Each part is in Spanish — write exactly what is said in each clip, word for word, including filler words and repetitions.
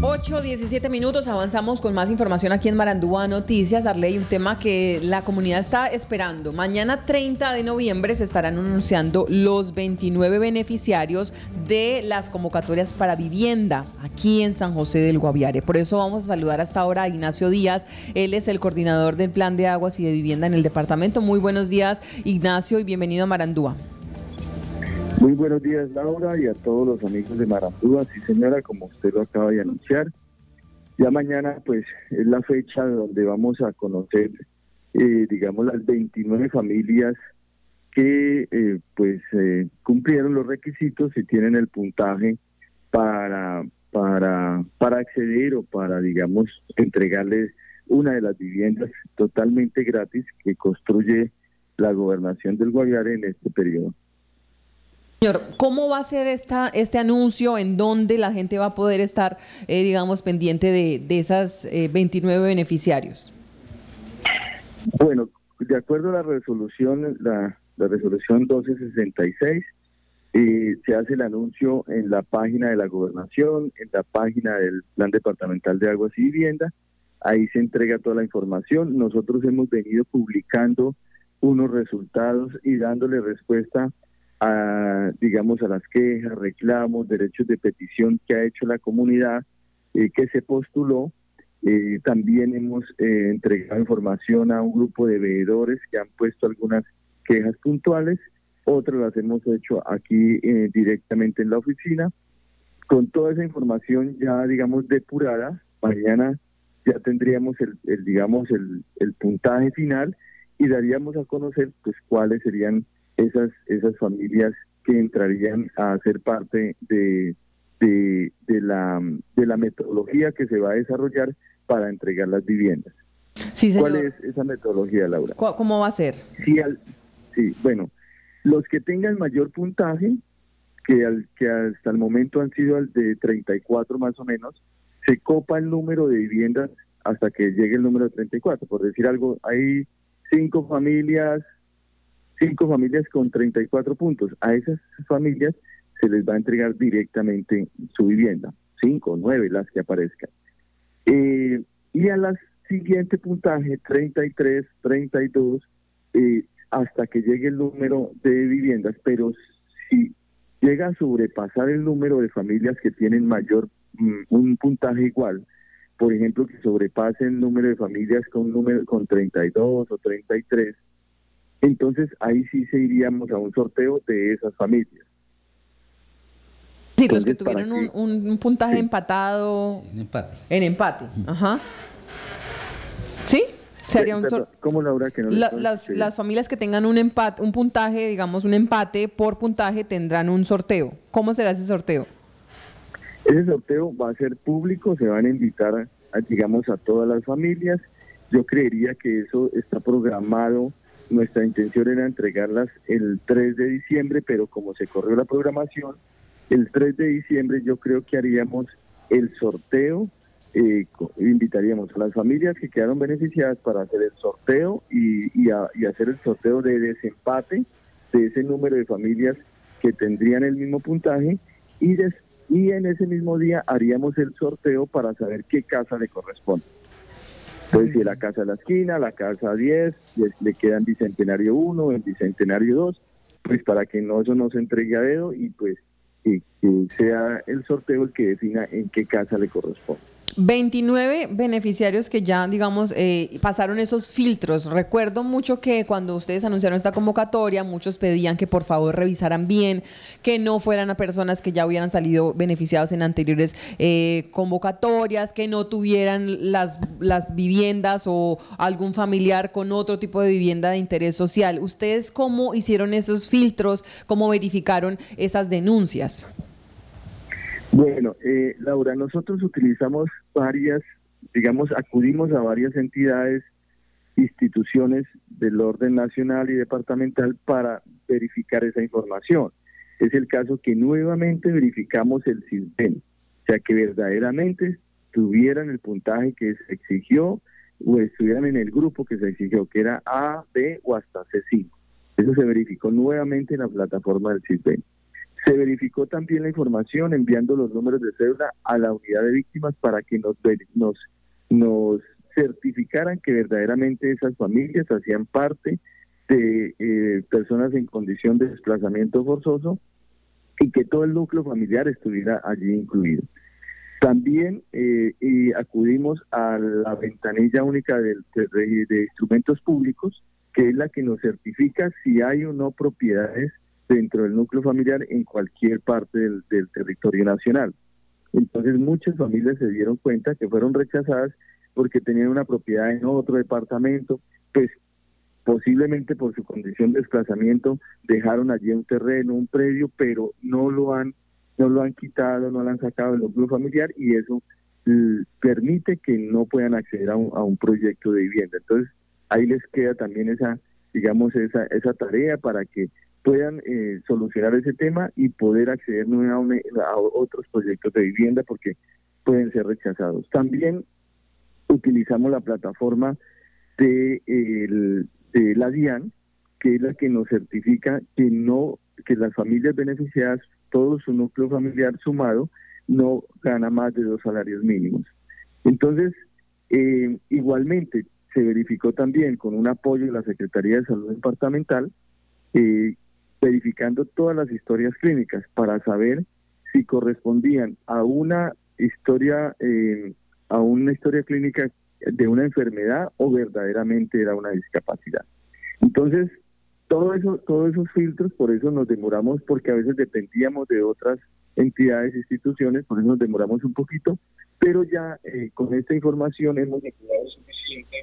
ocho, diecisiete minutos, avanzamos con más información aquí en Marandúa Noticias. Arley, un tema que la comunidad está esperando. Mañana treinta de noviembre se estarán anunciando los veintinueve beneficiarios de las convocatorias para vivienda aquí en San José del Guaviare. Por eso vamos a saludar hasta ahora a Ignacio Díaz. Él es el coordinador del Plan de Aguas y de Vivienda en el departamento. Muy buenos días, Ignacio, y bienvenido a Marandúa. Muy buenos días, Laura, y a todos los amigos de Marandúa. Sí, señora, como usted lo acaba de anunciar, ya mañana pues es la fecha donde vamos a conocer, eh, digamos, las veintinueve familias que eh, pues eh, cumplieron los requisitos y tienen el puntaje para, para, para acceder o para, digamos, entregarles una de las viviendas totalmente gratis que construye la Gobernación del Guaviare en este periodo. Señor, ¿cómo va a ser esta, este anuncio? ¿En dónde la gente va a poder estar, eh, digamos, pendiente de, de esas eh, veintinueve beneficiarios? Bueno, de acuerdo a la resolución, la, la resolución doce sesenta y seis, eh, se hace el anuncio en la página de la Gobernación, en la página del Plan Departamental de Aguas y Vivienda. Ahí se entrega toda la información. Nosotros hemos venido publicando unos resultados y dándole respuesta a, digamos, a las quejas, reclamos, derechos de petición que ha hecho la comunidad, eh, que se postuló. Eh, también hemos eh, entregado información a un grupo de veedores que han puesto algunas quejas puntuales, otras las hemos hecho aquí eh, directamente en la oficina. Con toda esa información ya, digamos, depurada, mañana ya tendríamos el, el digamos, el, el puntaje final y daríamos a conocer pues cuáles serían esas esas familias que entrarían a ser parte de, de, de, la, de la metodología que se va a desarrollar para entregar las viviendas. Sí, señor. ¿Cuál es esa metodología, Laura? ¿Cómo va a ser? Sí, al, sí, bueno, los que tengan mayor puntaje, que, al, que hasta el momento han sido al de treinta y cuatro más o menos, se copa el número de viviendas hasta que llegue el número de treinta y cuatro. Por decir algo, hay cinco familias, cinco familias con treinta y cuatro puntos. A esas familias se les va a entregar directamente su vivienda, cinco, nueve, las que aparezcan. Eh, y a la siguiente puntaje, treinta y tres, treinta y dos, eh, hasta que llegue el número de viviendas, pero si llega a sobrepasar el número de familias que tienen mayor, um, un puntaje igual, por ejemplo, que sobrepase el número de familias con, número, con treinta y dos o treinta y tres, entonces ahí sí se iríamos a un sorteo de esas familias. Sí, entonces, los que tuvieron un, un, un puntaje sí. empatado. En empate. En empate, ajá. ¿Sí? Sería un sorteo. ¿Cómo, Laura? Que no La, las, las familias que tengan un empate, un puntaje, digamos un empate por puntaje, tendrán un sorteo. ¿Cómo será ese sorteo? Ese sorteo va a ser público, se van a invitar, a, digamos, a todas las familias. Yo creería que eso está programado. Nuestra intención era entregarlas el tres de diciembre, pero como se corrió la programación, el tres de diciembre yo creo que haríamos el sorteo, eh, invitaríamos a las familias que quedaron beneficiadas para hacer el sorteo y, y, a, y hacer el sorteo de desempate de ese número de familias que tendrían el mismo puntaje y, des, y en ese mismo día haríamos el sorteo para saber qué casa le corresponde. Entonces, si la casa de la esquina, la casa diez, le, le quedan Bicentenario uno, el Bicentenario dos, pues para que no eso no se entregue a dedo y pues que, que sea el sorteo el que defina en qué casa le corresponde. veintinueve beneficiarios que ya, digamos, eh, pasaron esos filtros. Recuerdo mucho que cuando ustedes anunciaron esta convocatoria, muchos pedían que por favor revisaran bien, que no fueran a personas que ya hubieran salido beneficiados en anteriores eh, convocatorias, que no tuvieran las, las viviendas o algún familiar con otro tipo de vivienda de interés social. ¿Ustedes cómo hicieron esos filtros? ¿Cómo verificaron esas denuncias? Bueno, eh, Laura, nosotros utilizamos varias, digamos, acudimos a varias entidades, instituciones del orden nacional y departamental para verificar esa información. Es el caso que nuevamente verificamos el CISBEN, o sea, que verdaderamente tuvieran el puntaje que se exigió o estuvieran en el grupo que se exigió, que era A, B o hasta C cinco. Eso se verificó nuevamente en la plataforma del CISBEN. Se verificó también la información enviando los números de cédula a la unidad de víctimas para que nos, nos, nos certificaran que verdaderamente esas familias hacían parte de eh, personas en condición de desplazamiento forzoso y que todo el núcleo familiar estuviera allí incluido. También eh, y acudimos a la ventanilla única de, de, de instrumentos públicos, que es la que nos certifica si hay o no propiedades dentro del núcleo familiar en cualquier parte del, del territorio nacional. Entonces muchas familias se dieron cuenta que fueron rechazadas porque tenían una propiedad en otro departamento, pues posiblemente por su condición de desplazamiento dejaron allí un terreno, un predio, pero no lo han no lo han quitado, no lo han sacado del núcleo familiar y eso eh, permite que no puedan acceder a un, a un proyecto de vivienda. Entonces ahí les queda también esa, digamos, esa esa tarea para que puedan eh, solucionar ese tema y poder acceder nuevamente a otros proyectos de vivienda porque pueden ser rechazados. También utilizamos la plataforma de, el, de la DIAN, que es la que nos certifica que no que las familias beneficiadas, todo su núcleo familiar sumado, no gana más de dos salarios mínimos. Entonces, eh, igualmente, se verificó también con un apoyo de la Secretaría de Salud Departamental, eh, verificando todas las historias clínicas para saber si correspondían a una historia, eh, a una historia clínica de una enfermedad o verdaderamente era una discapacidad. Entonces, todo eso, todos esos filtros, por eso nos demoramos, porque a veces dependíamos de otras entidades, instituciones, por eso nos demoramos un poquito, pero ya eh, con esta información hemos declarado suficiente,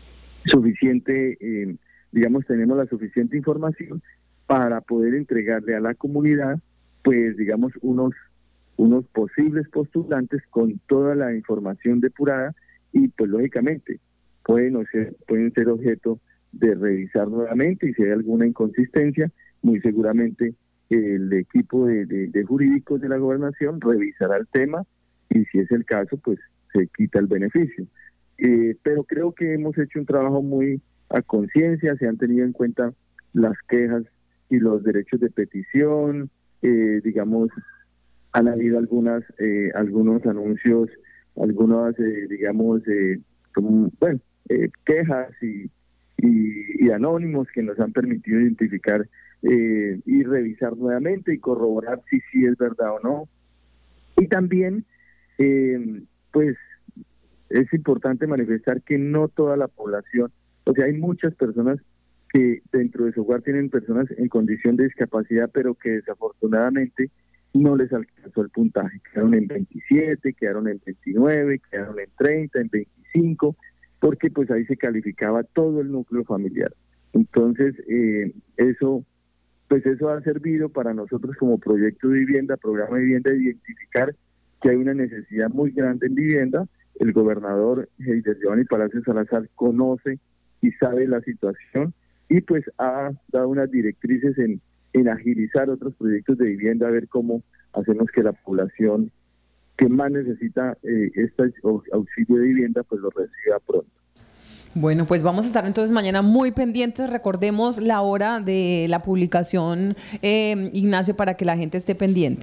suficiente eh, digamos, tenemos la suficiente información para poder entregarle a la comunidad, pues, digamos, unos, unos posibles postulantes con toda la información depurada y, pues, lógicamente, pueden ser, pueden ser objeto de revisar nuevamente y si hay alguna inconsistencia, muy seguramente el equipo de, de, de jurídicos de la gobernación revisará el tema y si es el caso, pues se quita el beneficio. Eh, pero creo que hemos hecho un trabajo muy a conciencia, se han tenido en cuenta las quejas y los derechos de petición, eh, digamos, han habido algunas eh, algunos anuncios, algunas, eh, digamos, eh, como, bueno, eh, quejas y Y, y anónimos que nos han permitido identificar eh, y revisar nuevamente y corroborar si sí es verdad o no. Y también, eh, pues, es importante manifestar que no toda la población, o sea, hay muchas personas que dentro de su hogar tienen personas en condición de discapacidad, pero que desafortunadamente no les alcanzó el puntaje. Quedaron en veintisiete, quedaron en veintinueve, quedaron en treinta, en veinticinco, porque pues ahí se calificaba todo el núcleo familiar. Entonces, eh, eso pues eso ha servido para nosotros como proyecto de vivienda, programa de vivienda, identificar que hay una necesidad muy grande en vivienda. El gobernador Heider Giovanni Palacios Salazar conoce y sabe la situación y pues ha dado unas directrices en, en agilizar otros proyectos de vivienda, a ver cómo hacemos que la población que más necesita eh, este auxilio de vivienda, pues lo reciba pronto. Bueno, pues vamos a estar entonces mañana muy pendientes. Recordemos la hora de la publicación, eh, Ignacio, para que la gente esté pendiente.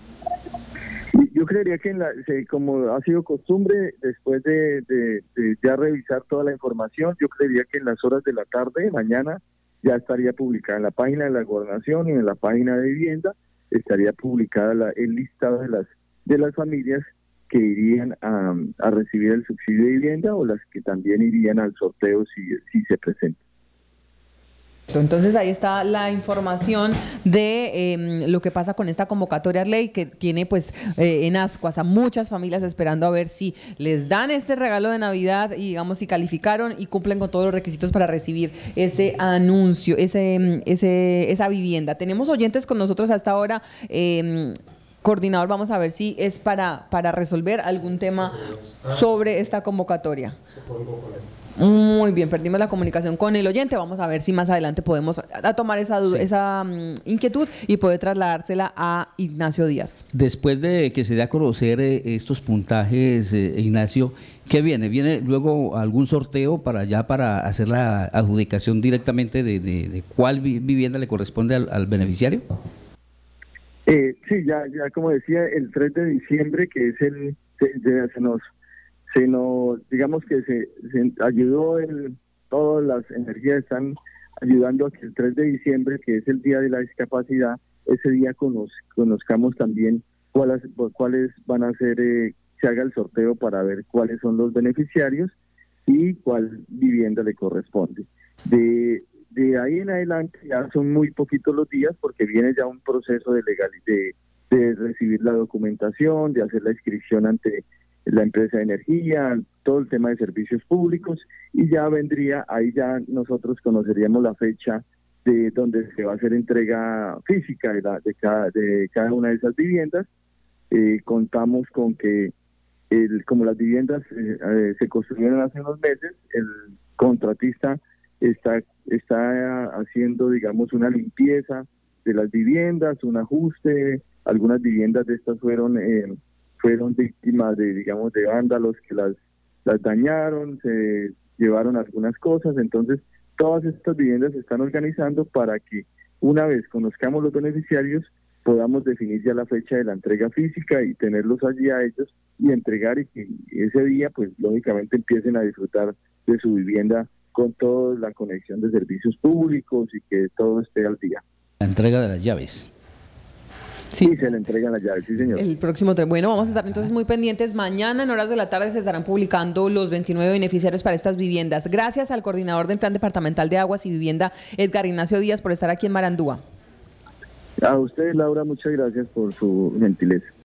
Yo creería que en la, como ha sido costumbre, después de, de, de ya revisar toda la información, yo creería que en las horas de la tarde, mañana, ya estaría publicada en la página de la Gobernación y en la página de vivienda, estaría publicada la, el listado de las de las familias que irían a, a recibir el subsidio de vivienda o las que también irían al sorteo si, si se presenta. Entonces ahí está la información de eh, lo que pasa con esta convocatoria ley que tiene pues eh, en ascuas a muchas familias esperando a ver si les dan este regalo de Navidad y digamos si calificaron y cumplen con todos los requisitos para recibir ese anuncio, ese, ese esa vivienda. Tenemos oyentes con nosotros hasta ahora. Eh, Coordinador, vamos a ver si es para, para resolver algún tema sobre esta convocatoria. Muy bien, perdimos la comunicación con el oyente. Vamos a ver si más adelante podemos a, a tomar esa, duda, sí. esa um, inquietud y poder trasladársela a Ignacio Díaz. Después de que se dé a conocer eh, estos puntajes, eh, Ignacio, ¿qué viene? ¿Viene luego algún sorteo para ya para hacer la adjudicación directamente de, de, de cuál vi- vivienda le corresponde al, al beneficiario? Eh, sí, ya, ya como decía, el tres de diciembre, que es el, se, se- se nos, se nos, digamos que se, se ayudó, el, todas las energías están ayudando a que el tres de diciembre, que es el día de la discapacidad, ese día conoz- conozcamos también cuáles, cuáles van a ser, eh, se haga el sorteo para ver cuáles son los beneficiarios y cuál vivienda le corresponde. De, de ahí en adelante ya son muy poquitos los días porque viene ya un proceso de legal de, de recibir la documentación, de hacer la inscripción ante la empresa de energía, todo el tema de servicios públicos y ya vendría, ahí ya nosotros conoceríamos la fecha de donde se va a hacer entrega física de, la, de, cada, de cada una de esas viviendas. Eh, contamos con que el, como las viviendas eh, eh, se construyeron hace unos meses, el contratista está, está haciendo, digamos, una limpieza de las viviendas, un ajuste. Algunas viviendas de estas fueron eh, fueron víctimas de, digamos, de vándalos que las, las dañaron, se llevaron algunas cosas. Entonces, todas estas viviendas se están organizando para que una vez conozcamos los beneficiarios, podamos definir ya la fecha de la entrega física y tenerlos allí a ellos y entregar y que ese día, pues lógicamente empiecen a disfrutar de su vivienda con toda la conexión de servicios públicos y que todo esté al día. La entrega de las llaves. Sí, sí, se le entregan las llaves, sí señor. El próximo tren. Bueno, vamos a estar entonces muy pendientes. Mañana en horas de la tarde se estarán publicando los veintinueve beneficiarios para estas viviendas. Gracias al coordinador del Plan Departamental de Aguas y Vivienda, Edgar Ignacio Díaz, por estar aquí en Marandúa. A usted, Laura, muchas gracias por su gentileza.